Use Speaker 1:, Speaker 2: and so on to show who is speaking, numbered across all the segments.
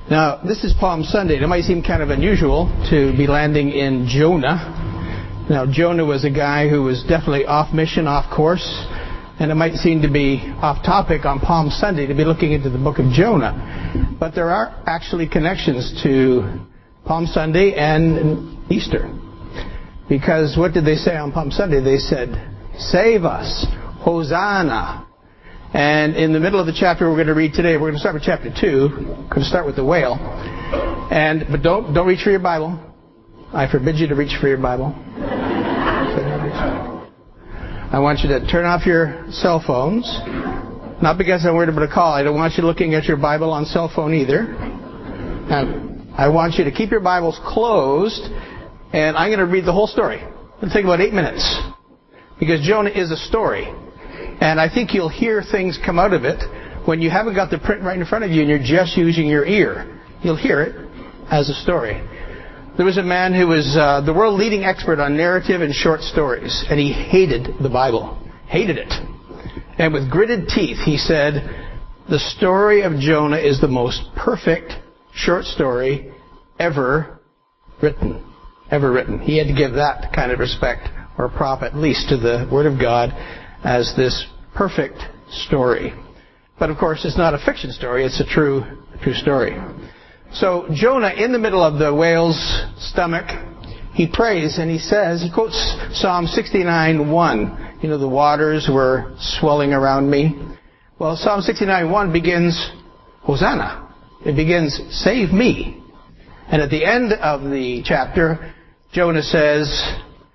Speaker 1: Now, this is Palm Sunday. It might seem kind of unusual to be landing in Jonah. Now, Jonah was a guy who was definitely off mission, off course, and it might seem to be off topic on Palm Sunday to be looking into the book of Jonah. But there are actually connections to Palm Sunday and Easter. Because what did they say on Palm Sunday? They said, "Save us, Hosanna." And in the middle of the chapter we're going to read today, we're going to start with chapter 2. We're going to start with the whale. But don't reach for your Bible. I forbid you to reach for your Bible. I want you to turn off your cell phones. Not because I'm worried about a call. I don't want you looking at your Bible on cell phone either. And I want you to keep your Bibles closed. And I'm going to read the whole story. It'll take about 8 minutes. Because Jonah is a story. And I think you'll hear things come out of it when you haven't got the print right in front of you and you're just using your ear. You'll hear it as a story. There was a man who was the world leading expert on narrative and short stories. And he hated the Bible. Hated it. And with gritted teeth, he said, the story of Jonah is the most perfect short story ever written. Ever written. He had to give that kind of respect or prop at least to the Word of God as this perfect story. But of course, it's not a fiction story. It's a true story. So Jonah, in the middle of the whale's stomach, he prays and he quotes Psalm 69:1. You know, the waters were swelling around me. Well, Psalm 69:1 begins, Hosanna. It begins, save me. And at the end of the chapter, Jonah says,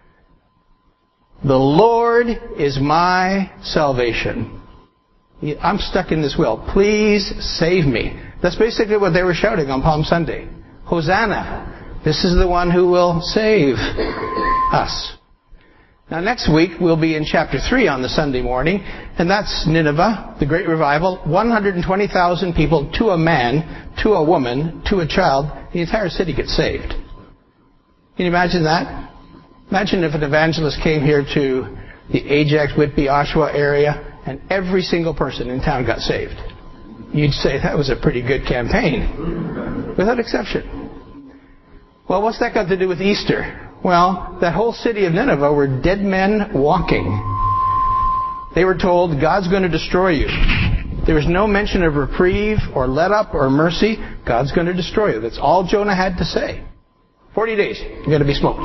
Speaker 1: the Lord is my salvation. I'm stuck in this wheel. Please save me. That's basically what they were shouting on Palm Sunday. Hosanna. This is the one who will save us. Now next week we'll be in chapter 3 on the Sunday morning, and that's Nineveh, the great revival. 120,000 people, to a man, to a woman, to a child. The entire city gets saved. Can you imagine that? Imagine if an evangelist came here to the Ajax, Whitby, Oshawa area, and every single person in town got saved. You'd say that was a pretty good campaign, without exception. Well, what's that got to do with Easter? Well, that whole city of Nineveh were dead men walking. They were told, God's going to destroy you. There was no mention of reprieve or let up or mercy. God's going to destroy you. That's all Jonah had to say. 40 days, you're going to be smoked.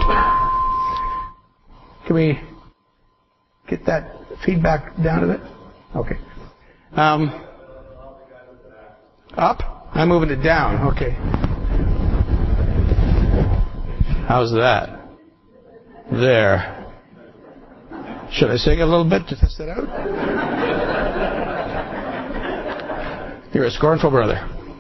Speaker 1: Can we get that feedback down a bit? Okay. Up? I'm moving it down. Okay. How's that? There. Should I sing a little bit to test it out? You're a scornful brother.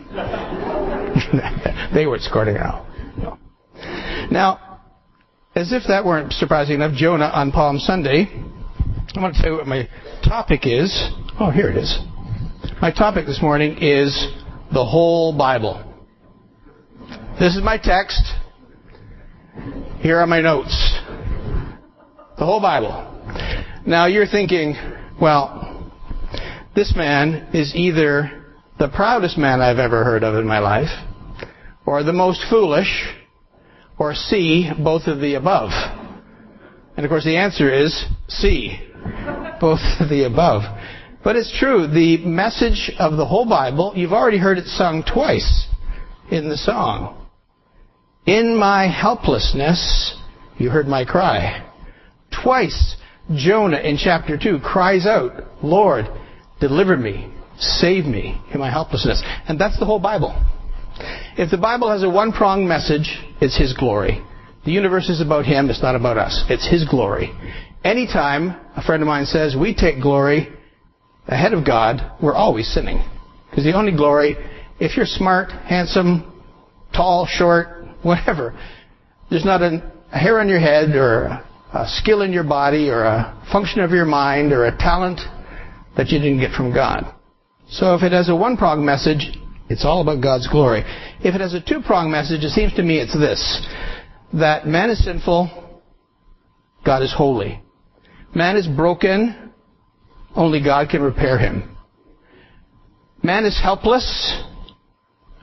Speaker 1: They weren't scorning out. No. Now, as if that weren't surprising enough, Jonah on Palm Sunday, I want to tell you what my topic is. Oh, here it is. My topic this morning is the whole Bible. This is my text. Here are my notes. The whole Bible. Now you're thinking, well, this man is either the proudest man I've ever heard of in my life, or the most foolish, or C, both of the above. And of course the answer is C, both of the above. But it's true, the message of the whole Bible, you've already heard it sung twice in the song. In my helplessness, you heard my cry. Twice, Jonah in chapter 2 cries out, Lord, deliver me, save me in my helplessness. And that's the whole Bible. If the Bible has a one-pronged message, it's His glory. The universe is about Him, it's not about us. It's His glory. Anytime a friend of mine says we take glory ahead of God, we're always sinning. Because the only glory, if you're smart, handsome, tall, short, whatever, there's not a hair on your head or a skill in your body or a function of your mind or a talent that you didn't get from God. So if it has a one-pronged message, it's all about God's glory. If it has a two-pronged message, it seems to me it's this, that man is sinful, God is holy. Man is broken, only God can repair him. Man is helpless,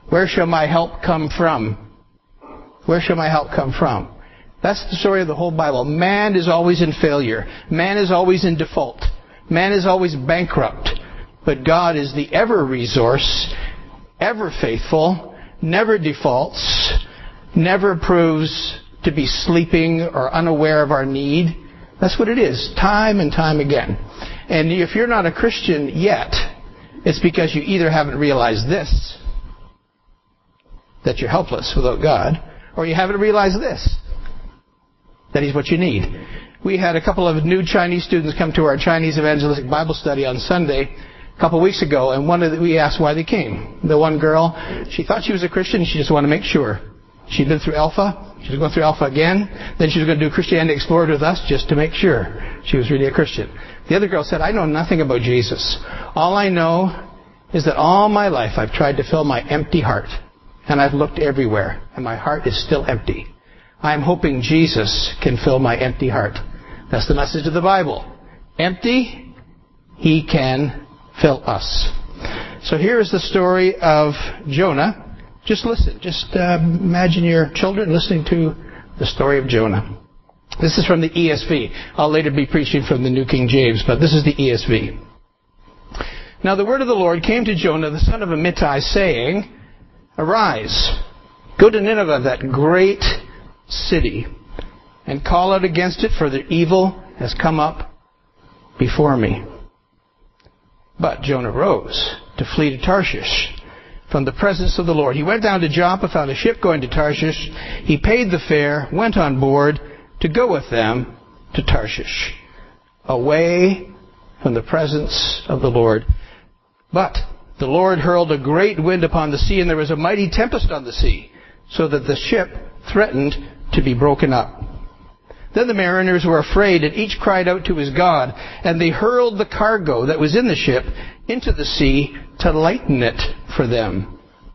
Speaker 1: Where shall my help come from? Where shall my help come from? That's the story of the whole Bible. Man is always in failure. Man is always in default. Man is always bankrupt. But God is the ever resource, ever faithful, never defaults, never proves to be sleeping or unaware of our need. That's what it is, time and time again. And if you're not a Christian yet, it's because you either haven't realized this, that you're helpless without God, or you haven't realized this, that He's what you need. We had a couple of new Chinese students come to our Chinese evangelistic Bible study on Sunday a couple of weeks ago, and we asked why they came. The one girl, she thought she was a Christian, she just wanted to make sure. She'd been through Alpha, she was going through Alpha again, then she was going to do Christianity Explored with us just to make sure she was really a Christian. The other girl said, I know nothing about Jesus. All I know is that all my life I've tried to fill my empty heart, and I've looked everywhere, and my heart is still empty. I'm hoping Jesus can fill my empty heart. That's the message of the Bible. Empty, He can fill us. So here is the story of Jonah. Just listen. Just imagine your children listening to the story of Jonah. This is from the ESV. I'll later be preaching from the New King James, but this is the ESV. Now the word of the Lord came to Jonah, the son of Amittai, saying, Arise, go to Nineveh, that great city, and call out against it, for their evil has come up before me. But Jonah rose to flee to Tarshish from the presence of the Lord. He went down to Joppa, found a ship going to Tarshish. He paid the fare, went on board to go with them to Tarshish, away from the presence of the Lord. But the Lord hurled a great wind upon the sea, and there was a mighty tempest on the sea, so that the ship threatened to be broken up. Then the mariners were afraid, and each cried out to his God, and they hurled the cargo that was in the ship into the sea to lighten it for them.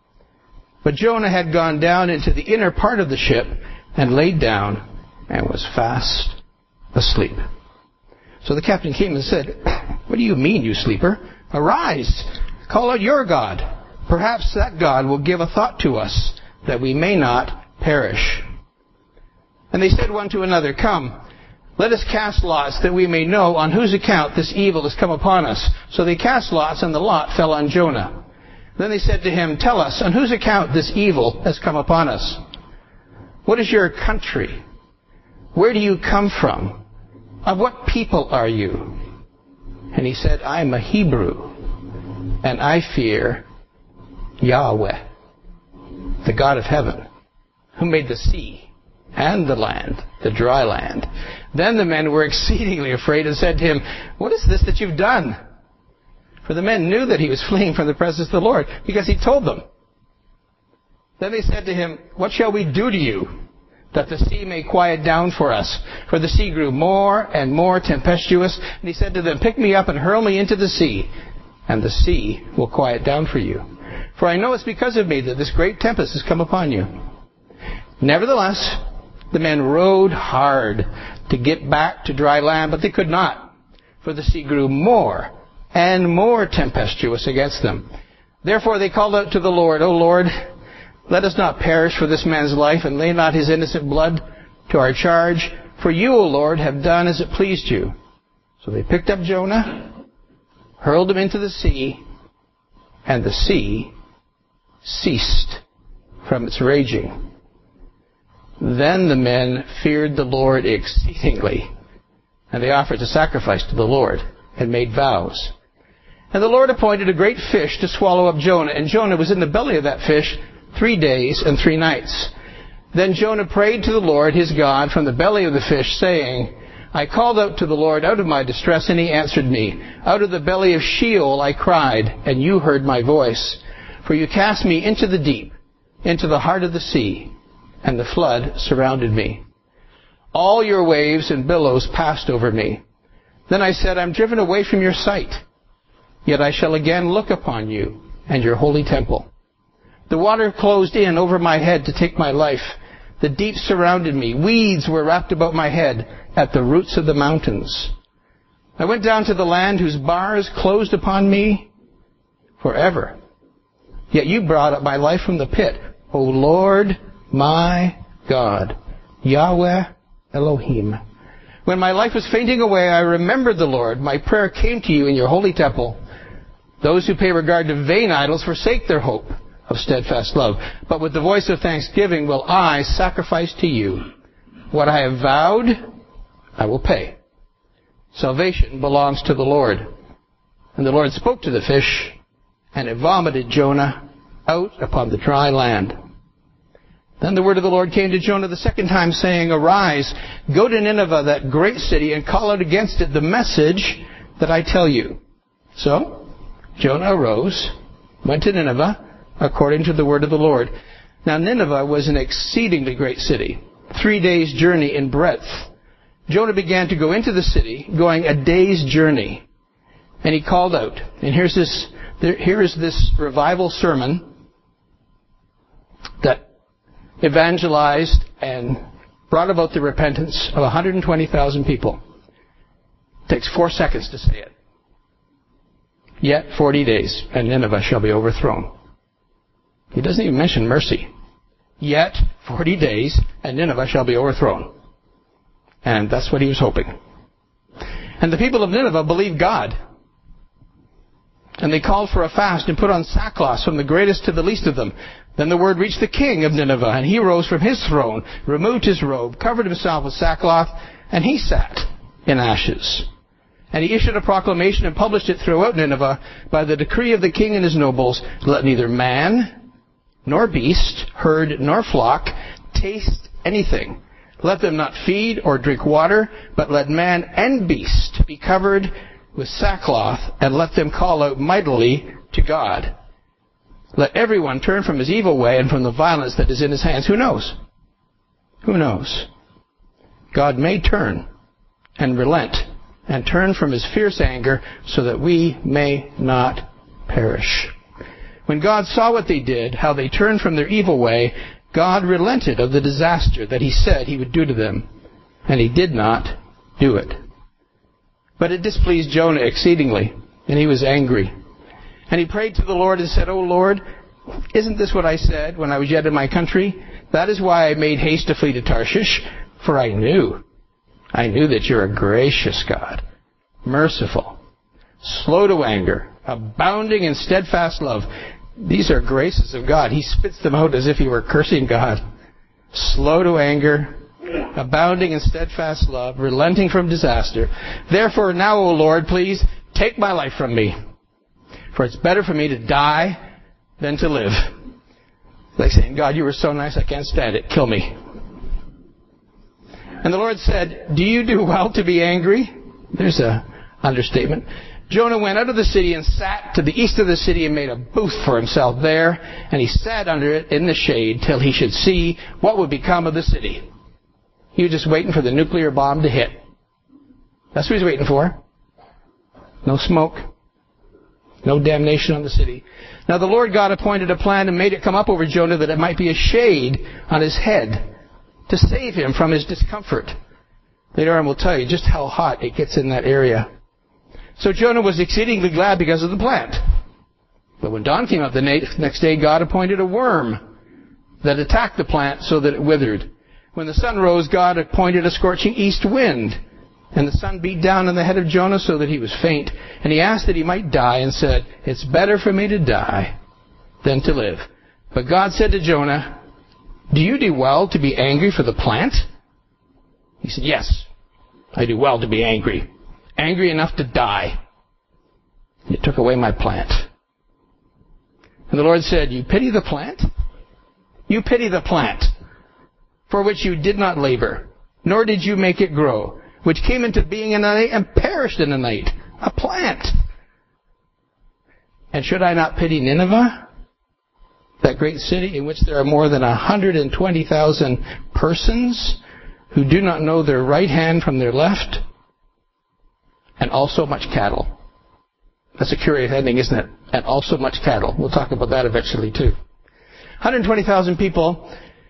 Speaker 1: But Jonah had gone down into the inner part of the ship and laid down and was fast asleep. So the captain came and said, What do you mean, you sleeper? Arise, call out your God. Perhaps that God will give a thought to us, that we may not perish. And they said one to another, Come, let us cast lots, that we may know on whose account this evil has come upon us. So they cast lots, and the lot fell on Jonah. Then they said to him, Tell us, on whose account this evil has come upon us? What is your country? Where do you come from? Of what people are you? And he said, I am a Hebrew, and I fear Yahweh, the God of heaven, who made the sea and the land, the dry land. Then the men were exceedingly afraid and said to him, What is this that you've done? For the men knew that he was fleeing from the presence of the Lord, because he told them. Then they said to him, What shall we do to you, that the sea may quiet down for us? For the sea grew more and more tempestuous. And he said to them, Pick me up and hurl me into the sea, and the sea will quiet down for you. For I know it's because of me that this great tempest has come upon you. Nevertheless, the men rowed hard to get back to dry land, but they could not, for the sea grew more and more tempestuous against them. Therefore they called out to the Lord, O Lord, let us not perish for this man's life, and lay not his innocent blood to our charge. For you, O Lord, have done as it pleased you. So they picked up Jonah, hurled him into the sea, and the sea ceased from its raging. Then the men feared the Lord exceedingly, and they offered a sacrifice to the Lord, and made vows. And the Lord appointed a great fish to swallow up Jonah, and Jonah was in the belly of that fish 3 days and 3 nights. Then Jonah prayed to the Lord his God from the belly of the fish, saying, I called out to the Lord out of my distress, and he answered me. Out of the belly of Sheol I cried, and you heard my voice. For you cast me into the deep, into the heart of the sea, and the flood surrounded me. All your waves and billows passed over me. Then I said, I'm driven away from your sight. Yet I shall again look upon you and your holy temple. The water closed in over my head to take my life. The deep surrounded me. Weeds were wrapped about my head at the roots of the mountains. I went down to the land whose bars closed upon me forever. Yet you brought up my life from the pit. O Lord, my God, Yahweh Elohim. When my life was fainting away, I remembered the Lord. My prayer came to you in your holy temple. Those who pay regard to vain idols forsake their hope of steadfast love. But with the voice of thanksgiving will I sacrifice to you. What I have vowed, I will pay. Salvation belongs to the Lord. And the Lord spoke to the fish, and it vomited Jonah out upon the dry land. Then the word of the Lord came to Jonah the second time, saying, Arise, go to Nineveh, that great city, and call out against it the message that I tell you. So Jonah arose, went to Nineveh, according to the word of the Lord. Now Nineveh was an exceedingly great city, 3 days' journey in breadth. Jonah began to go into the city, going a day's journey. And he called out. And here is this revival sermon that evangelized and brought about the repentance of 120,000 people. It takes 4 seconds to say it. Yet 40 days, and Nineveh shall be overthrown. He doesn't even mention mercy. Yet 40 days, and Nineveh shall be overthrown. And that's what he was hoping. And the people of Nineveh believed God. And they called for a fast and put on sackcloth from the greatest to the least of them. Then the word reached the king of Nineveh, and he rose from his throne, removed his robe, covered himself with sackcloth, and he sat in ashes. And he issued a proclamation and published it throughout Nineveh by the decree of the king and his nobles, let neither man nor beast, herd nor flock, taste anything. Let them not feed or drink water, but let man and beast be covered with sackcloth, and let them call out mightily to God. Let everyone turn from his evil way and from the violence that is in his hands. Who knows? Who knows? God may turn and relent and turn from his fierce anger so that we may not perish. When God saw what they did, how they turned from their evil way, God relented of the disaster that he said he would do to them, and he did not do it. But it displeased Jonah exceedingly, and he was angry. And he prayed to the Lord and said, O Lord, isn't this what I said when I was yet in my country? That is why I made haste to flee to Tarshish, for I knew that you're a gracious God, merciful, slow to anger, abounding in steadfast love. These are graces of God. He spits them out as if he were cursing God. Slow to anger, abounding in steadfast love, relenting from disaster. Therefore now, O Lord, please take my life from me. For it's better for me to die than to live. Like saying, God, you were so nice, I can't stand it. Kill me. And the Lord said, do you do well to be angry? There's an understatement. Jonah went out of the city and sat to the east of the city and made a booth for himself there. And he sat under it in the shade till he should see what would become of the city. He was just waiting for the nuclear bomb to hit. That's what he was waiting for. No smoke. No damnation on the city. Now the Lord God appointed a plan and made it come up over Jonah that it might be a shade on his head to save him from his discomfort. Later on we'll tell you just how hot it gets in that area. So Jonah was exceedingly glad because of the plant. But when dawn came up the next day, God appointed a worm that attacked the plant so that it withered. When the sun rose, God appointed a scorching east wind. And the sun beat down on the head of Jonah so that he was faint. And he asked that he might die and said, it's better for me to die than to live. But God said to Jonah, do you do well to be angry for the plant? He said, yes, I do well to be angry. Angry enough to die. You took away my plant. And the Lord said, you pity the plant? You pity the plant, for which you did not labor, nor did you make it grow, which came into being in a night and perished in a night. A plant. And should I not pity Nineveh, that great city in which there are more than 120,000 persons who do not know their right hand from their left, and also much cattle? That's a curious ending, isn't it? And also much cattle. We'll talk about that eventually too. 120,000 people.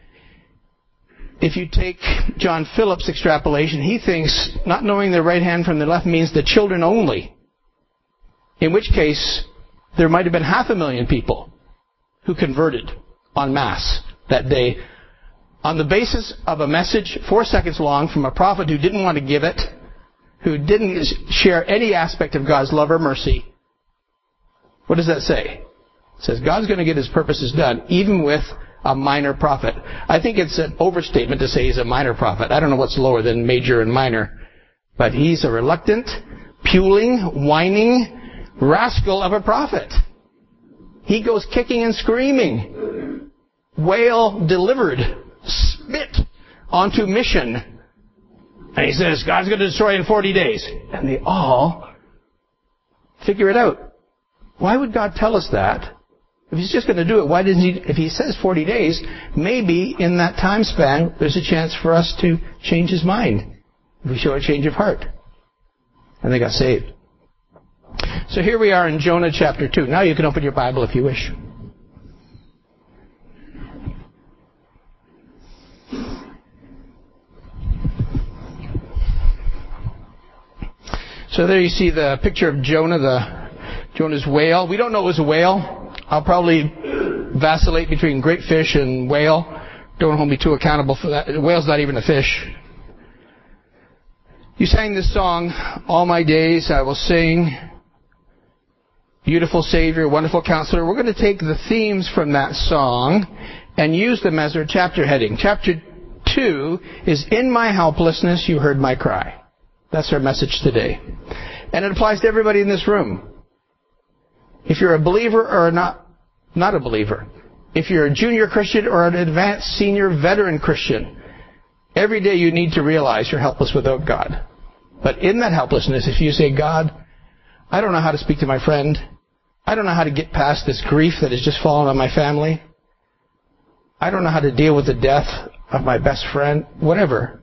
Speaker 1: If you take John Phillips' extrapolation, he thinks not knowing their right hand from their left means the children only. In which case, there might have been 500,000 people who converted en masse that day on the basis of a message 4 seconds long from a prophet who didn't want to give it, who didn't share any aspect of God's love or mercy. What does that say? It says God's going to get his purposes done, even with a minor prophet. I think it's an overstatement to say he's a minor prophet. I don't know what's lower than major and minor. But he's a reluctant, puling, whining rascal of a prophet. He goes kicking and screaming. Wail delivered. Spit onto mission. And he says, God's going to destroy in 40 days. And they all figure it out. Why would God tell us that? If he's just going to do it, why doesn't he? If he says 40 days, maybe in that time span, there's a chance for us to change his mind. If we show a change of heart. And they got saved. So here we are in Jonah chapter 2. Now you can open your Bible if you wish. So there you see the picture of Jonah, Jonah's whale. We don't know it was a whale. I'll probably vacillate between great fish and whale. Don't hold me too accountable for that. The whale's not even a fish. You sang this song, All My Days I Will Sing, Beautiful Savior, Wonderful Counselor. We're going to take the themes from that song and use them as our chapter heading. Chapter 2 is In My Helplessness You Heard My Cry. That's our message today. And it applies to everybody in this room. If you're a believer or not a believer, if you're a junior Christian or an advanced senior veteran Christian, every day you need to realize you're helpless without God. But in that helplessness, if you say, God, I don't know how to speak to my friend. I don't know how to get past this grief that has just fallen on my family. I don't know how to deal with the death of my best friend. Whatever.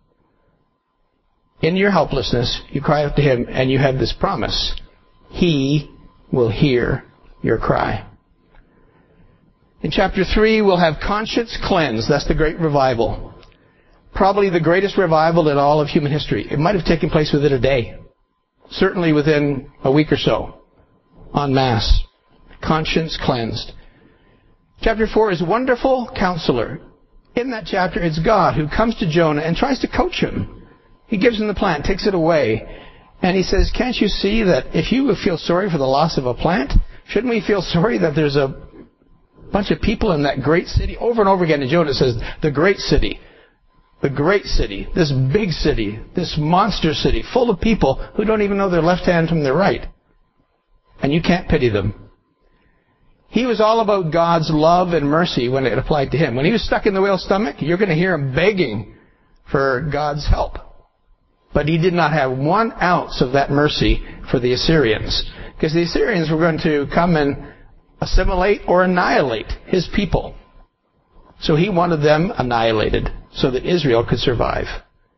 Speaker 1: In your helplessness, you cry out to him and you have this promise. He will hear your cry. In chapter 3, we'll have conscience cleansed. That's the great revival. Probably the greatest revival in all of human history. It might have taken place within a day. Certainly within a week or so. En masse. Conscience cleansed. Chapter 4 is Wonderful Counselor. In that chapter, it's God who comes to Jonah and tries to coach him. He gives him the plant, takes it away. And he says, can't you see that if you feel sorry for the loss of a plant, shouldn't we feel sorry that there's a bunch of people in that great city? Over and over again in Jonah it says, the great city, this big city, this monster city, full of people who don't even know their left hand from their right. And you can't pity them. He was all about God's love and mercy when it applied to him. When he was stuck in the whale's stomach, you're going to hear him begging for God's help. But he did not have 1 ounce of that mercy for the Assyrians. Because the Assyrians were going to come and assimilate or annihilate his people. So he wanted them annihilated so that Israel could survive.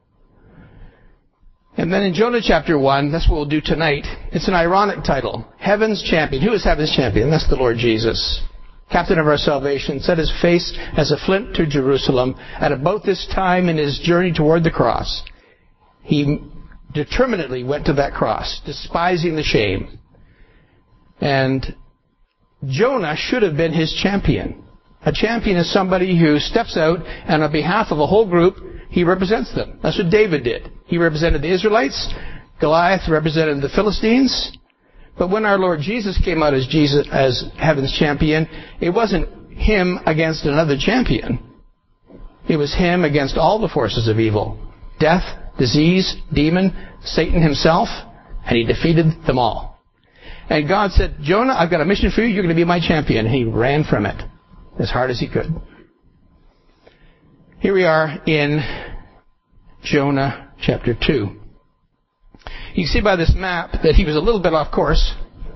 Speaker 1: And then in Jonah chapter 1, that's what we'll do tonight. It's an ironic title. Heaven's Champion. Who is Heaven's Champion? That's the Lord Jesus. Captain of our salvation, set his face as a flint to Jerusalem at about this time in his journey toward the cross. He determinedly went to that cross, despising the shame. And Jonah should have been his champion. A champion is somebody who steps out and on behalf of a whole group, he represents them. That's what David did. He represented the Israelites. Goliath represented the Philistines. But when our Lord Jesus came out as heaven's champion, it wasn't him against another champion. It was him against all the forces of evil. Death, disease, demon, Satan himself, and he defeated them all. And God said, Jonah, I've got a mission for you. You're going to be my champion. And he ran from it as hard as he could. Here we are in Jonah chapter 2. You can see by this map that he was a little bit off course.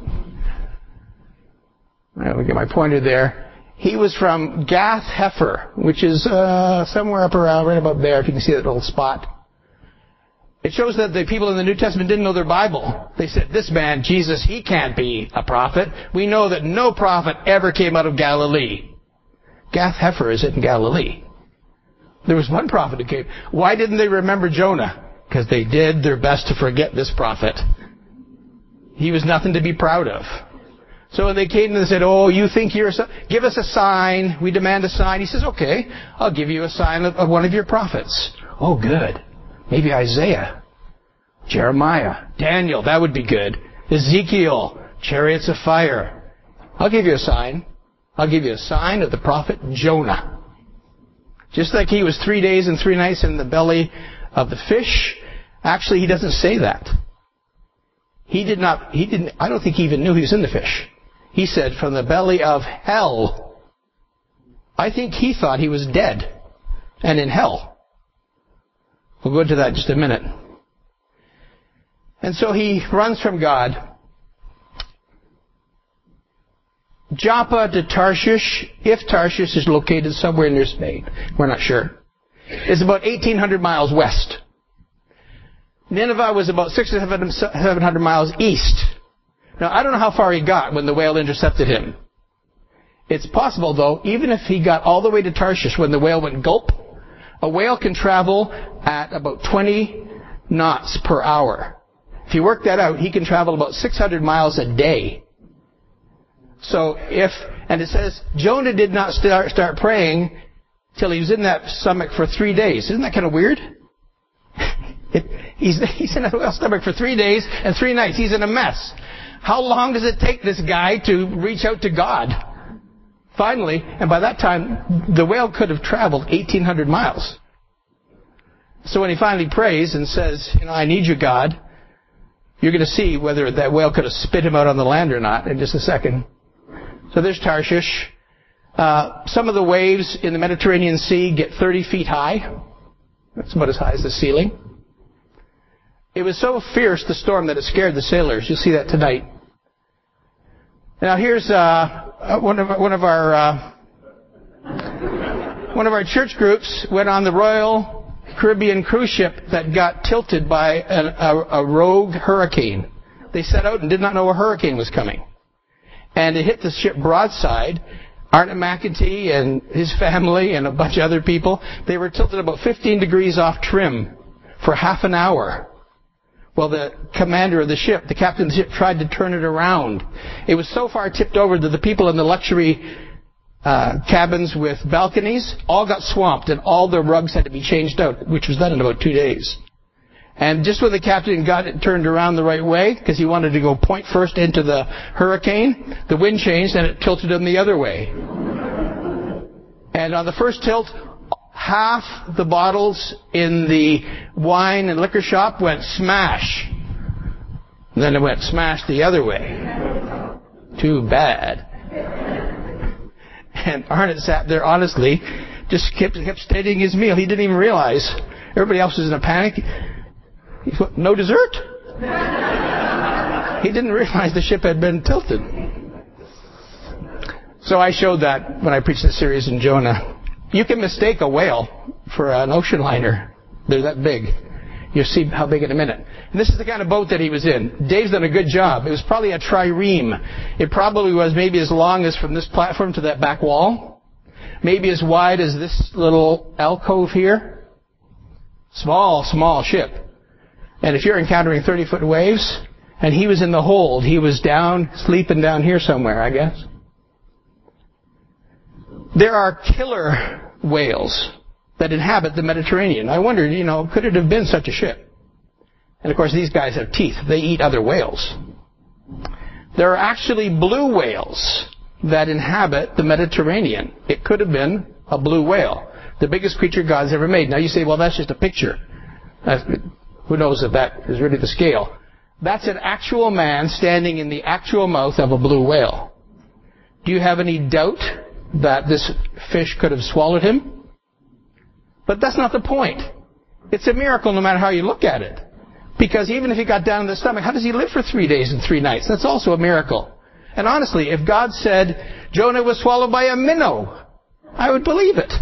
Speaker 1: Let me get my pointer there. He was from Gath Hepher, which is somewhere up around, right about there, if you can see that little spot. It shows that the people in the New Testament didn't know their Bible. They said, this man, Jesus, he can't be a prophet. We know that no prophet ever came out of Galilee. Gath Hepher is in Galilee. There was one prophet who came. Why didn't they remember Jonah? Because they did their best to forget this prophet. He was nothing to be proud of. So when they came and said, "Oh, you think you're give us a sign. We demand a sign." He says, "Okay, I'll give you a sign of one of your prophets." "Oh, good. Maybe Isaiah, Jeremiah, Daniel. That would be good. Ezekiel, chariots of fire. I'll give you a sign. I'll give you a sign of the prophet Jonah." Just like he was 3 days and 3 nights in the belly of the fish. Actually, he doesn't say that. He didn't, I don't think he even knew he was in the fish. He said, from the belly of hell. I think he thought he was dead and in hell. We'll go into that in just a minute. And so he runs from God. Joppa to Tarshish, if Tarshish is located somewhere near Spain, we're not sure, is about 1,800 miles west. Nineveh was about 600 or 700 miles east. Now, I don't know how far he got when the whale intercepted him. It's possible, though, even if he got all the way to Tarshish when the whale went gulp, a whale can travel at about 20 knots per hour. If you work that out, he can travel about 600 miles a day. So and it says, Jonah did not start praying till he was in that stomach for 3 days. Isn't that kind of weird? He's in a whale stomach for 3 days and 3 nights. He's in a mess. How long does it take this guy to reach out to God? Finally, and by that time, the whale could have traveled 1,800 miles. So when he finally prays and says, I need you, God, you're going to see whether that whale could have spit him out on the land or not in just a second. So there's Tarshish. Some of the waves in the Mediterranean Sea get 30 feet high. That's about as high as the ceiling. It was so fierce, the storm, that it scared the sailors. You'll see that tonight. Now here's one of our church groups went on the Royal Caribbean cruise ship that got tilted by a rogue hurricane. They set out and did not know a hurricane was coming. And it hit the ship broadside. Arnott McEntee and his family and a bunch of other people, they were tilted about 15 degrees off trim for half an hour. Well, the commander of the ship, the captain of the ship, tried to turn it around. It was so far tipped over that the people in the luxury cabins with balconies all got swamped and all the rugs had to be changed out, which was done in about 2 days. And just when the captain got it turned around the right way, because he wanted to go point first into the hurricane, the wind changed and it tilted him the other way. And on the first tilt, half the bottles in the wine and liquor shop went smash. And then it went smash the other way. Too bad. And Arnott sat there honestly, just kept stating his meal. He didn't even realize. Everybody else was in a panic. He thought, no dessert? He didn't realize the ship had been tilted. So I showed that when I preached the series in Jonah. You can mistake a whale for an ocean liner. They're that big. You'll see how big in a minute. And this is the kind of boat that he was in. Dave's done a good job. It was probably a trireme. It probably was maybe as long as from this platform to that back wall. Maybe as wide as this little alcove here. Small, small ship. And if you're encountering 30-foot waves, and he was in the hold, he was down, sleeping down here somewhere, I guess. There are killer whales that inhabit the Mediterranean. I wondered, could it have been such a ship? And of course, these guys have teeth. They eat other whales. There are actually blue whales that inhabit the Mediterranean. It could have been a blue whale, the biggest creature God's ever made. Now you say, well, that's just a picture. Who knows if that is really the scale? That's an actual man standing in the actual mouth of a blue whale. Do you have any doubt that this fish could have swallowed him? But that's not the point. It's a miracle no matter how you look at it. Because even if he got down in the stomach, how does he live for 3 days and 3 nights? That's also a miracle. And honestly, if God said Jonah was swallowed by a minnow, I would believe it.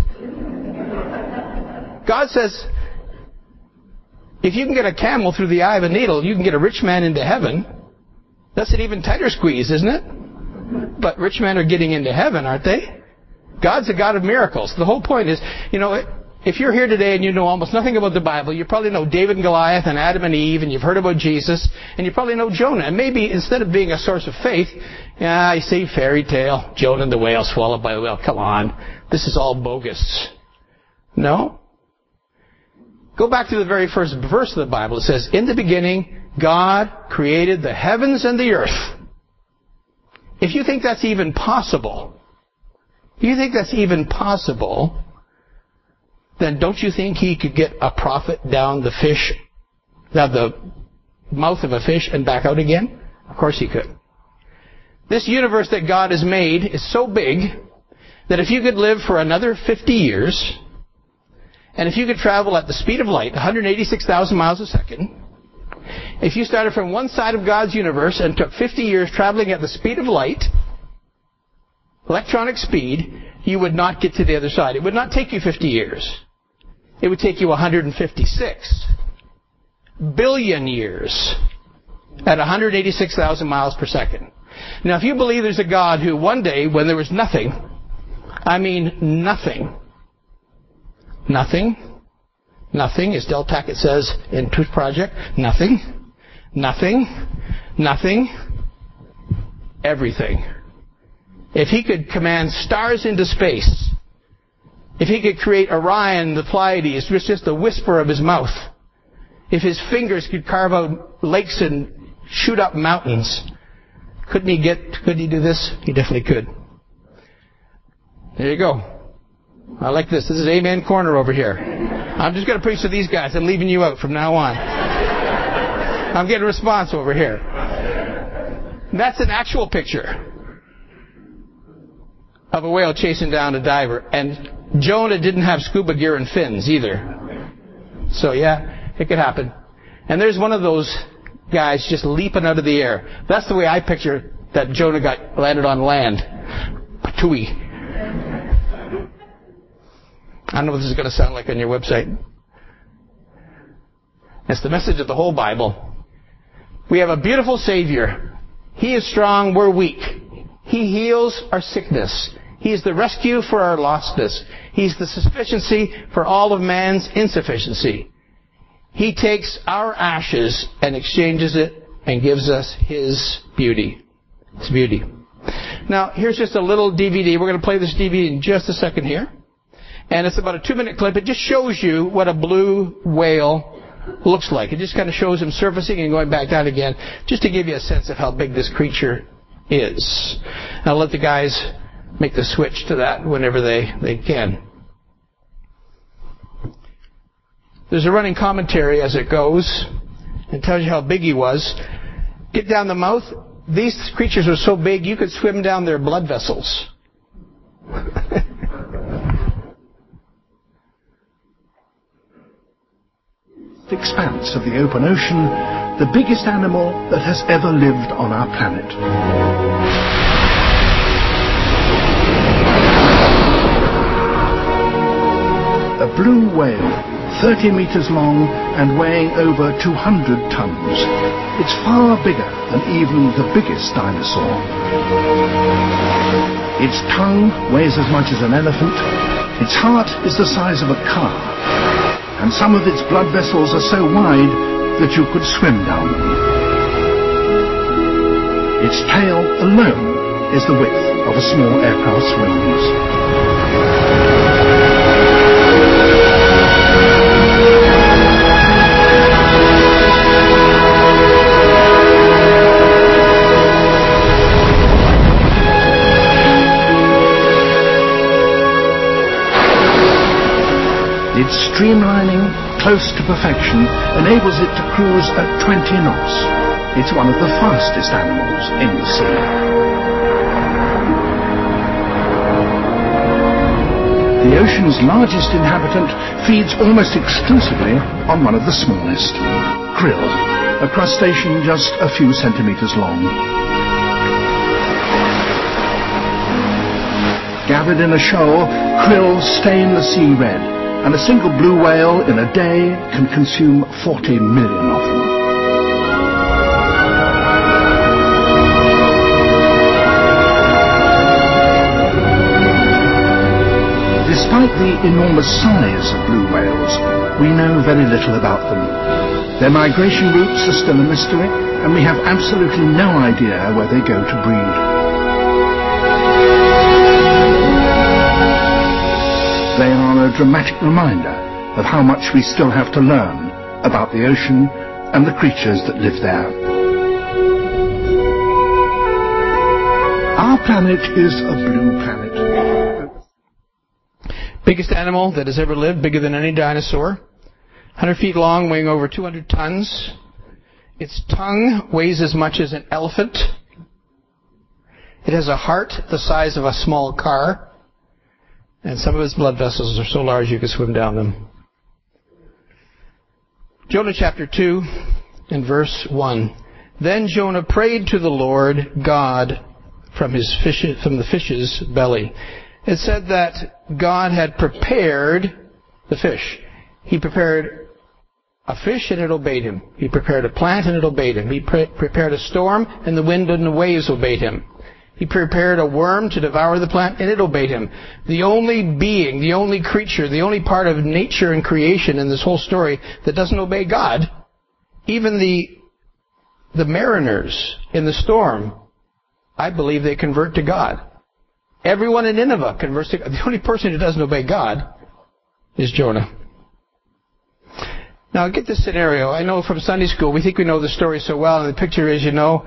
Speaker 1: God says, if you can get a camel through the eye of a needle, you can get a rich man into heaven. That's an even tighter squeeze, isn't it? But rich men are getting into heaven, aren't they? God's a God of miracles. The whole point is, if you're here today and you know almost nothing about the Bible, you probably know David and Goliath and Adam and Eve, and you've heard about Jesus, and you probably know Jonah. And maybe instead of being a source of faith, you say fairy tale, Jonah and the whale swallowed by a whale. Come on, this is all bogus. No. Go back to the very first verse of the Bible. It says, in the beginning, God created the heavens and the earth. If you think that's even possible, then don't you think he could get a prophet down the mouth of a fish and back out again? Of course he could. This universe that God has made is so big that if you could live for another 50 years, and if you could travel at the speed of light, 186,000 miles a second, if you started from one side of God's universe and took 50 years traveling at the speed of light, electronic speed, you would not get to the other side. It would not take you 50 years. It would take you 156 billion years at 186,000 miles per second. Now, if you believe there's a God who one day, when there was nothing, I mean nothing, as Del Tackett says in Truth Project, nothing, everything. If he could command stars into space, if he could create Orion, the Pleiades, with just a whisper of his mouth, if his fingers could carve out lakes and shoot up mountains, could he do this? He definitely could. There you go. I like this. This is Amen Corner over here. I'm just going to preach to these guys. I'm leaving you out from now on. I'm getting a response over here. That's an actual picture of a whale chasing down a diver. And Jonah didn't have scuba gear and fins either. So yeah, it could happen. And there's one of those guys just leaping out of the air. That's the way I picture that Jonah landed on land. Patooey. I don't know what this is going to sound like on your website. It's the message of the whole Bible. We have a beautiful Savior. He is strong, we're weak. He heals our sickness. He is the rescue for our lostness. He's the sufficiency for all of man's insufficiency. He takes our ashes and exchanges it and gives us His beauty. His beauty. Now, here's just a little DVD. We're going to play this DVD in just a second here. And it's about a 2-minute clip. It just shows you what a blue whale looks like. It just kind of shows him surfacing and going back down again, just to give you a sense of how big this creature is. I'll let the guys make the switch to that whenever they can. There's a running commentary as it goes. It tells you how big he was. Get down the mouth. These creatures were so big you could swim down their blood vessels.
Speaker 2: Expanse of the open ocean, the biggest animal that has ever lived on our planet. A blue whale, 30 meters long and weighing over 200 tons. It's far bigger than even the biggest dinosaur. Its tongue weighs as much as an elephant. Its heart is the size of a car. And some of its blood vessels are so wide that you could swim down them. Its tail alone is the width of a small aircraft's wings. Its streamlining, close to perfection, enables it to cruise at 20 knots. It's one of the fastest animals in the sea. The ocean's largest inhabitant feeds almost exclusively on one of the smallest, krill, a crustacean just a few centimeters long. Gathered in a shoal, krill stain the sea red, and a single blue whale in a day can consume 40 million of them. Despite Despite the enormous size of blue whales, we know very little about them. Their migration routes are still a mystery, and we have absolutely no idea where they go to breed. They are a dramatic reminder of how much we still have to learn about the ocean and the creatures that live there. Our planet is a blue planet.
Speaker 1: Biggest animal that has ever lived, bigger than any dinosaur. 100 feet long, weighing over 200 tons. Its tongue weighs as much as an elephant. It has a heart the size of a small car. And some of its blood vessels are so large you can swim down them. Jonah chapter 2 and verse 1. Then Jonah prayed to the Lord God from the fish's belly. It said that God had prepared the fish. He prepared a fish and it obeyed him. He prepared a plant and it obeyed him. He prepared a storm and the wind and the waves obeyed him. He prepared a worm to devour the plant and it obeyed him. The only being, the only creature, the only part of nature and creation in this whole story that doesn't obey God, even the mariners in the storm, I believe they convert to God. Everyone in Nineveh converts to God. The only person who doesn't obey God is Jonah. Now get this scenario. I know from Sunday school we think we know the story so well, and the picture is,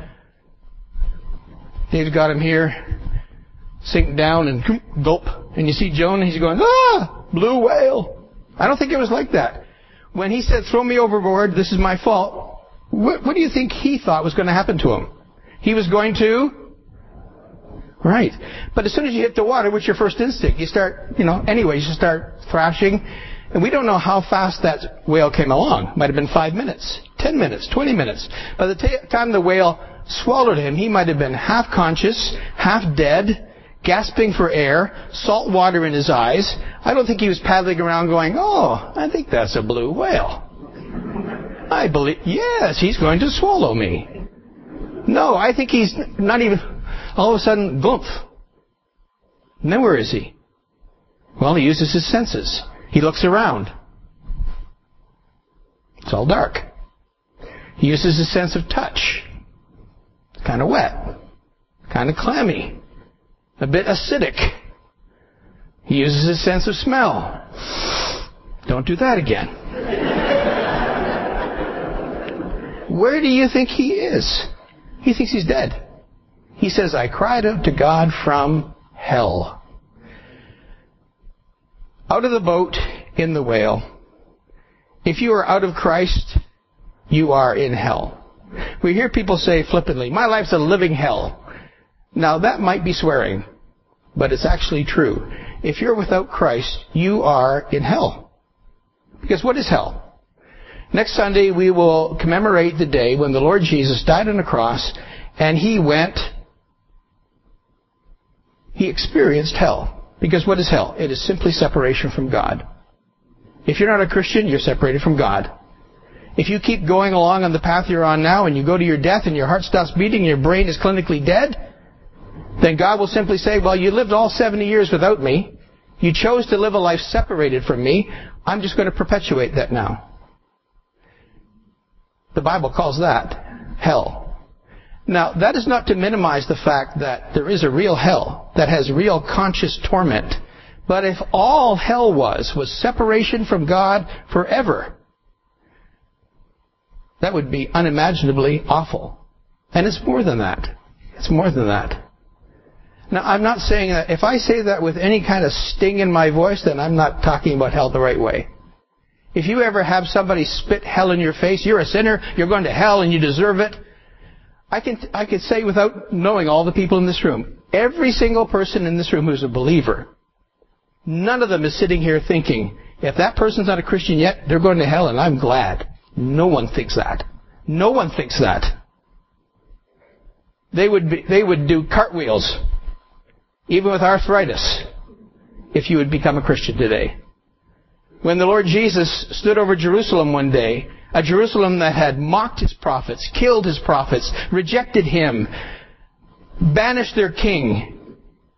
Speaker 1: Dave's got him here, sink down and gulp. And you see Jonah, he's going, blue whale. I don't think it was like that. When he said, throw me overboard, this is my fault, what do you think he thought was going to happen to him? He was going to? Right. But as soon as you hit the water, what's your first instinct? You start, you start thrashing. And we don't know how fast that whale came along. Might have been 5 minutes, 10 minutes, 20 minutes. By the time the whale swallowed him, he might have been half conscious, half dead, gasping for air, salt water in his eyes. I don't think he was paddling around going, I think that's a blue whale. I believe, yes, he's going to swallow me. No, I think he's not even, all of a sudden, boom. And then where is he? Well, he uses his senses. He looks around. It's all dark. He uses his sense of touch. It's kind of wet. Kind of clammy. A bit acidic. He uses his sense of smell. Don't do that again. Where do you think he is? He thinks he's dead. He says, I cried out to God from hell. Out of the boat, in the whale. If you are out of Christ, you are in hell. We hear people say flippantly, my life's a living hell. Now that might be swearing, but it's actually true. If you're without Christ, you are in hell. Because what is hell? Next Sunday we will commemorate the day when the Lord Jesus died on a cross and He experienced hell. Because what is hell? It is simply separation from God. If you're not a Christian, you're separated from God. If you keep going along on the path you're on now and you go to your death and your heart stops beating and your brain is clinically dead, then God will simply say, well, you lived all 70 years without me. You chose to live a life separated from me. I'm just going to perpetuate that now. The Bible calls that hell. Now, that is not to minimize the fact that there is a real hell that has real conscious torment. But if all hell was separation from God forever, that would be unimaginably awful. And it's more than that. It's more than that. Now, I'm not saying that if I say that with any kind of sting in my voice, then I'm not talking about hell the right way. If you ever have somebody spit hell in your face, you're a sinner, you're going to hell and you deserve it. I could say without knowing all the people in this room, every single person in this room who's a believer, none of them is sitting here thinking, if that person's not a Christian yet, they're going to hell and I'm glad. No one thinks that. No one thinks that. They would do cartwheels, even with arthritis, if you would become a Christian today. When the Lord Jesus stood over Jerusalem one day, a Jerusalem that had mocked His prophets, killed His prophets, rejected Him, banished their king,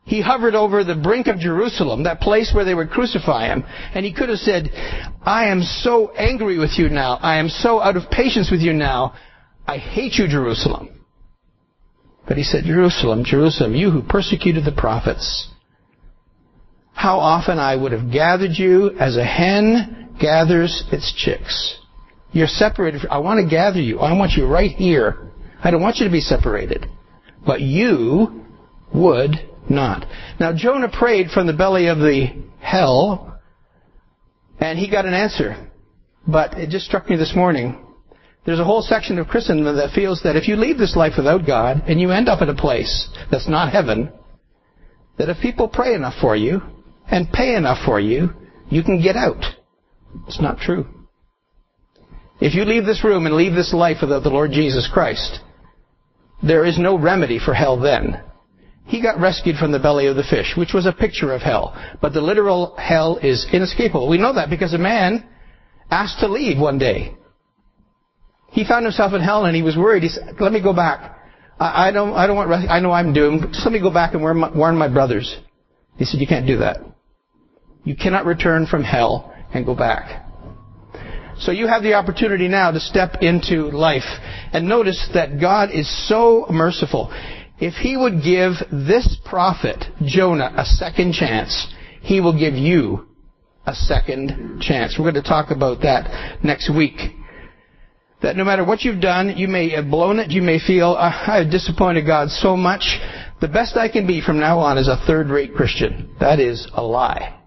Speaker 1: He hovered over the brink of Jerusalem, that place where they would crucify him. And he could have said, I am so angry with you now. I am so out of patience with you now. I hate you, Jerusalem. But he said, Jerusalem, Jerusalem, you who persecuted the prophets. How often I would have gathered you as a hen gathers its chicks. You're separated. I want to gather you. I want you right here. I don't want you to be separated. But you would not. Now, Jonah prayed from the belly of the hell, and he got an answer. But it just struck me this morning. There's a whole section of Christendom that feels that if you leave this life without God, and you end up in a place that's not heaven, that if people pray enough for you, and pay enough for you, you can get out. It's not true. If you leave this room and leave this life without the Lord Jesus Christ, there is no remedy for hell then. He got rescued from the belly of the fish, which was a picture of hell. But the literal hell is inescapable. We know that because a man asked to leave one day. He found himself in hell and he was worried. He said, let me go back. I don't want rescue. I know I'm doomed. Just let me go back and warn my brothers. He said, you can't do that. You cannot return from hell and go back. So you have the opportunity now to step into life. And notice that God is so merciful. If He would give this prophet, Jonah, a second chance, He will give you a second chance. We're going to talk about that next week. That no matter what you've done, you may have blown it, you may feel, I have disappointed God so much. The best I can be from now on is a third-rate Christian. That is a lie.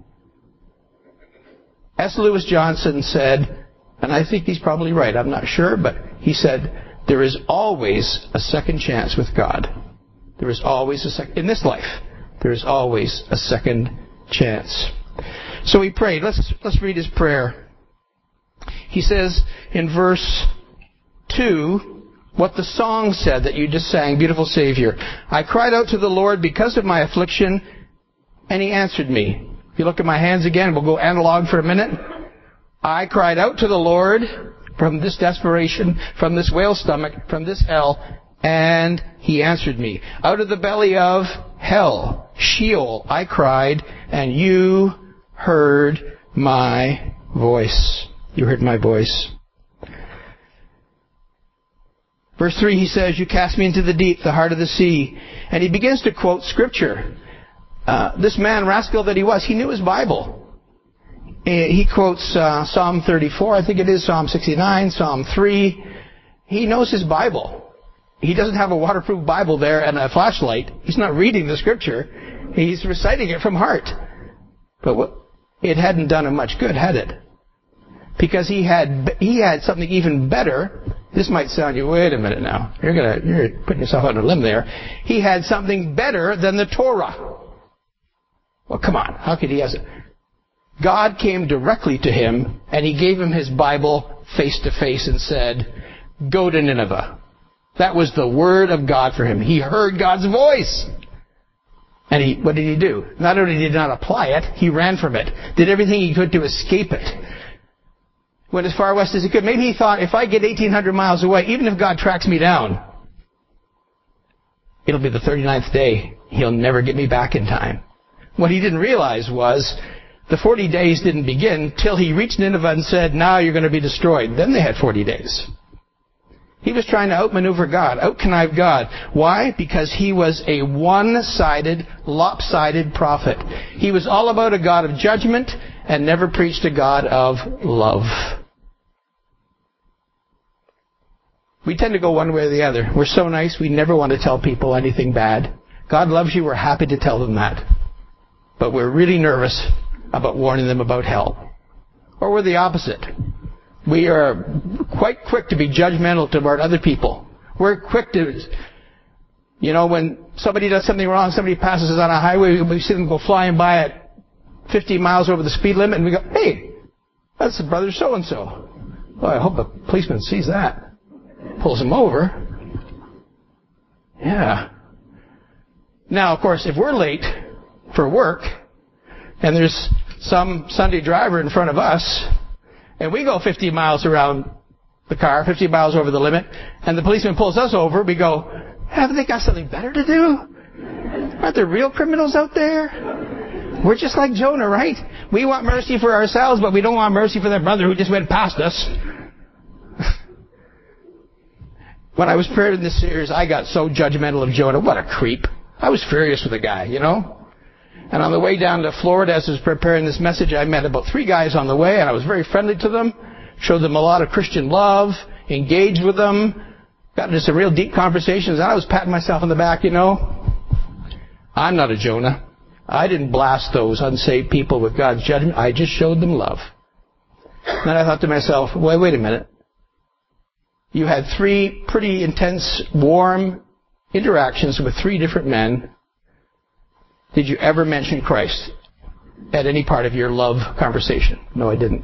Speaker 1: S. Lewis Johnson said, and I think he's probably right, I'm not sure, but he said, there is always a second chance with God. There is always a second, in this life, there is always a second chance. So he prayed. Let's read his prayer. He says in verse 2, what the song said that you just sang, Beautiful Savior. I cried out to the Lord because of my affliction, and He answered me. If you look at my hands again, we'll go analog for a minute. I cried out to the Lord from this desperation, from this whale stomach, from this hell, and He answered me. Out of the belly of hell, Sheol, I cried, and you heard my voice. You heard my voice. Verse 3, he says, you cast me into the deep, the heart of the sea. And he begins to quote Scripture. This man, rascal that he was, he knew his Bible. He quotes Psalm 34, I think it is, Psalm 69, Psalm 3. He knows his Bible. He doesn't have a waterproof Bible there and a flashlight. He's not reading the Scripture. He's reciting it from heart. But it hadn't done him much good, had it? Because he had something even better. This might sound you, wait a minute now. You're putting yourself on a limb there. He had something better than the Torah. Well, come on. How could he have it? God came directly to him, and He gave him his Bible face to face and said, go to Nineveh. That was the word of God for him. He heard God's voice. And what did he do? Not only did he not apply it, he ran from it. Did everything he could to escape it. Went as far west as he could. Maybe he thought, if I get 1,800 miles away, even if God tracks me down, it'll be the 39th day. He'll never get me back in time. What he didn't realize was the 40 days didn't begin till he reached Nineveh and said, now you're going to be destroyed. Then they had 40 days. He was trying to outmaneuver God, outconnive God. Why? Because he was a one-sided, lopsided prophet. He was all about a God of judgment and never preached a God of love. We tend to go one way or the other. We're so nice, we never want to tell people anything bad. God loves you, we're happy to tell them that. But we're really nervous about warning them about hell. Or we're the opposite. We are quite quick to be judgmental toward other people. We're quick to, when somebody does something wrong, somebody passes us on a highway, we see them go flying by at 50 miles over the speed limit, and we go, hey, that's the brother so-and-so. Well, I hope a policeman sees that. Pulls him over. Yeah. Now, of course, if we're late for work, and there's some Sunday driver in front of us, and we go 50 miles around the car, 50 miles over the limit, and the policeman pulls us over, we go, haven't they got something better to do? Aren't there real criminals out there? We're just like Jonah, right? We want mercy for ourselves, but we don't want mercy for that brother who just went past us. When I was prepared in this series, I got so judgmental of Jonah. What a creep. I was furious with the guy, you know. And on the way down to Florida, as I was preparing this message, I met about 3 guys on the way, and I was very friendly to them, showed them a lot of Christian love, engaged with them, got into some real deep conversations, and I was patting myself on the back, you know. I'm not a Jonah. I didn't blast those unsaved people with God's judgment. I just showed them love. Then I thought to myself, wait a minute. You had 3 pretty intense, warm interactions with 3 different men. Did you ever mention Christ at any part of your love conversation? No, I didn't.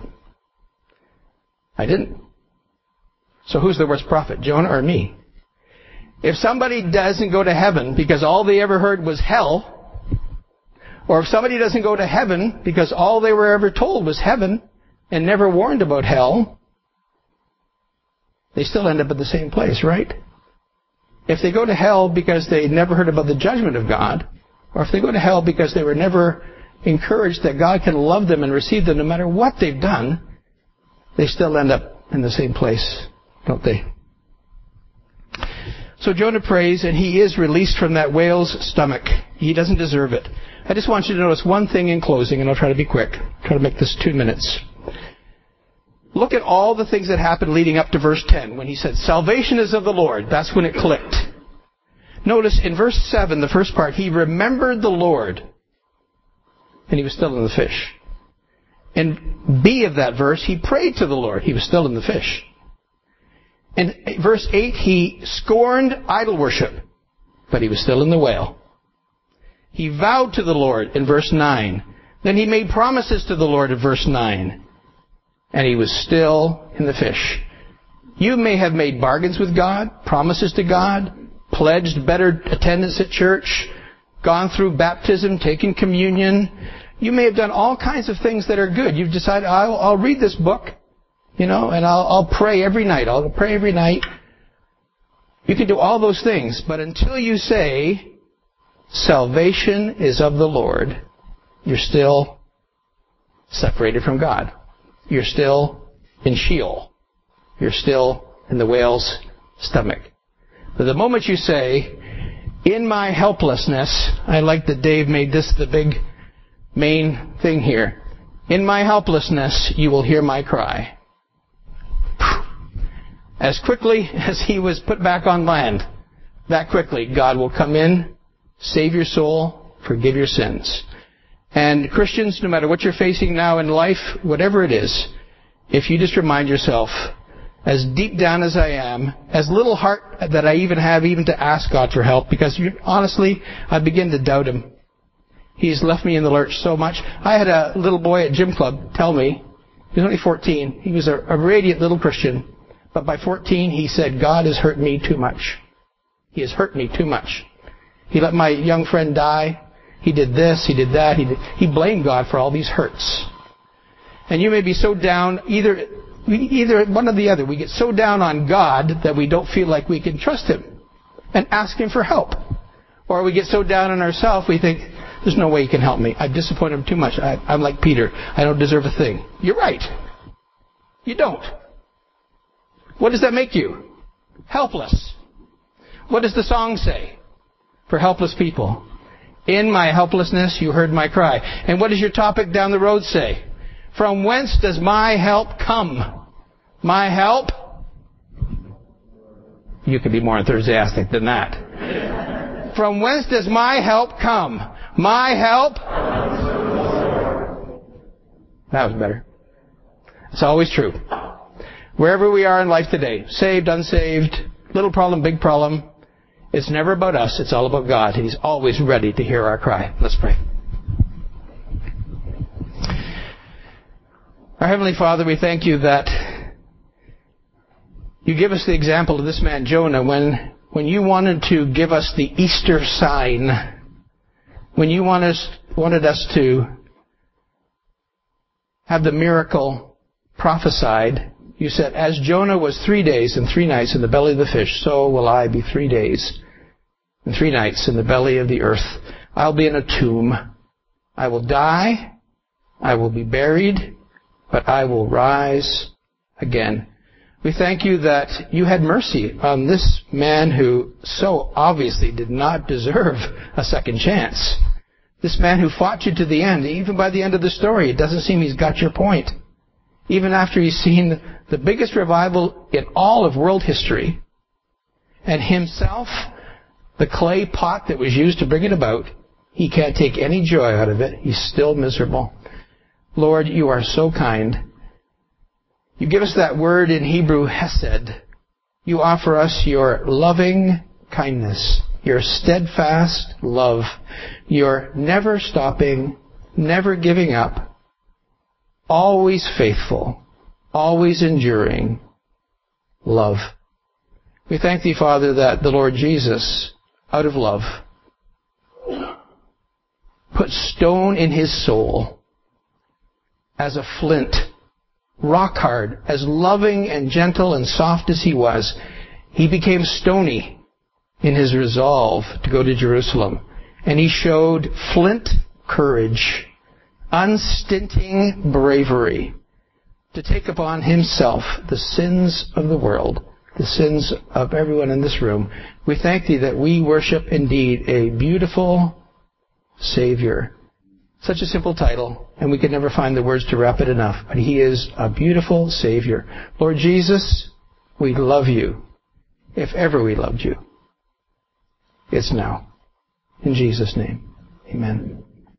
Speaker 1: I didn't. So who's the worst prophet, Jonah or me? If somebody doesn't go to heaven because all they ever heard was hell, or if somebody doesn't go to heaven because all they were ever told was heaven and never warned about hell, they still end up at the same place, right? If they go to hell because they never heard about the judgment of God, or if they go to hell because they were never encouraged that God can love them and receive them no matter what they've done, they still end up in the same place, don't they? So Jonah prays, and he is released from that whale's stomach. He doesn't deserve it. I just want you to notice one thing in closing, and I'll try to be quick. Try to make this 2 minutes. Look at all the things that happened leading up to verse 10 when he said, salvation is of the Lord. That's when it clicked. Notice in verse 7, the first part, he remembered the Lord, and he was still in the fish. In B of that verse, he prayed to the Lord. He was still in the fish. In verse 8, he scorned idol worship, but he was still in the whale. He vowed to the Lord in verse 9. Then he made promises to the Lord in verse 9. And he was still in the fish. You may have made bargains with God, promises to God, pledged better attendance at church, gone through baptism, taken communion. You may have done all kinds of things that are good. You've decided, I'll read this book, you know, and I'll pray every night. I'll pray every night. You can do all those things, but until you say, salvation is of the Lord, you're still separated from God. You're still in Sheol. You're still in the whale's stomach. But the moment you say, in my helplessness, I like that Dave made this the big main thing here. In my helplessness, you will hear my cry. As quickly as he was put back on land, that quickly God will come in, save your soul, forgive your sins. And Christians, no matter what you're facing now in life, whatever it is, if you just remind yourself, as deep down as I am, as little heart that I even have even to ask God for help, because honestly, I begin to doubt Him. He's left me in the lurch so much. I had a little boy at gym club tell me, he was only 14, he was a radiant little Christian, but by 14 he said, God has hurt me too much. He has hurt me too much. He let my young friend die. He did this, he did that, he blamed God for all these hurts. And you may be so down, either one or the other. We get so down on God that we don't feel like we can trust Him and ask Him for help. Or we get so down on ourselves, we think, there's no way He can help me. I've disappointed Him too much. I'm like Peter. I don't deserve a thing. You're right. You don't. What does that make you? Helpless. What does the song say for helpless people? In my helplessness, you heard my cry. And what does your topic down the road say? From whence does my help come? My help? You could be more enthusiastic than that. From whence does my help come? My help? That was better. It's always true. Wherever we are in life today, saved, unsaved, little problem, big problem, it's never about us. It's all about God. He's always ready to hear our cry. Let's pray. Our Heavenly Father, we thank You that You give us the example of this man Jonah when You wanted to give us the Easter sign, when You wanted us to have the miracle prophesied. You said, as Jonah was 3 days and 3 nights in the belly of the fish, so will I be 3 days and 3 nights in the belly of the earth. I'll be in a tomb. I will die. I will be buried, but I will rise again. We thank you that you had mercy on this man who so obviously did not deserve a second chance. This man who fought you to the end. Even by the end of the story, it doesn't seem he's got your point. Even after he's seen the biggest revival in all of world history, and himself, the clay pot that was used to bring it about, he can't take any joy out of it. He's still miserable. Lord, you are so kind. You give us that word in Hebrew, hesed. You offer us your loving kindness, your steadfast love, your never stopping, never giving up, always faithful, always enduring love. We thank thee, Father, that the Lord Jesus, out of love, put stone in his soul as a flint, rock hard, as loving and gentle and soft as he was. He became stony in his resolve to go to Jerusalem. And he showed flint courage, unstinting bravery to take upon himself the sins of the world, the sins of everyone in this room. We thank thee that we worship indeed a beautiful Savior. Such a simple title, and we could never find the words to wrap it enough. But he is a beautiful Savior. Lord Jesus, we love you. If ever we loved you, it's now. In Jesus' name, amen.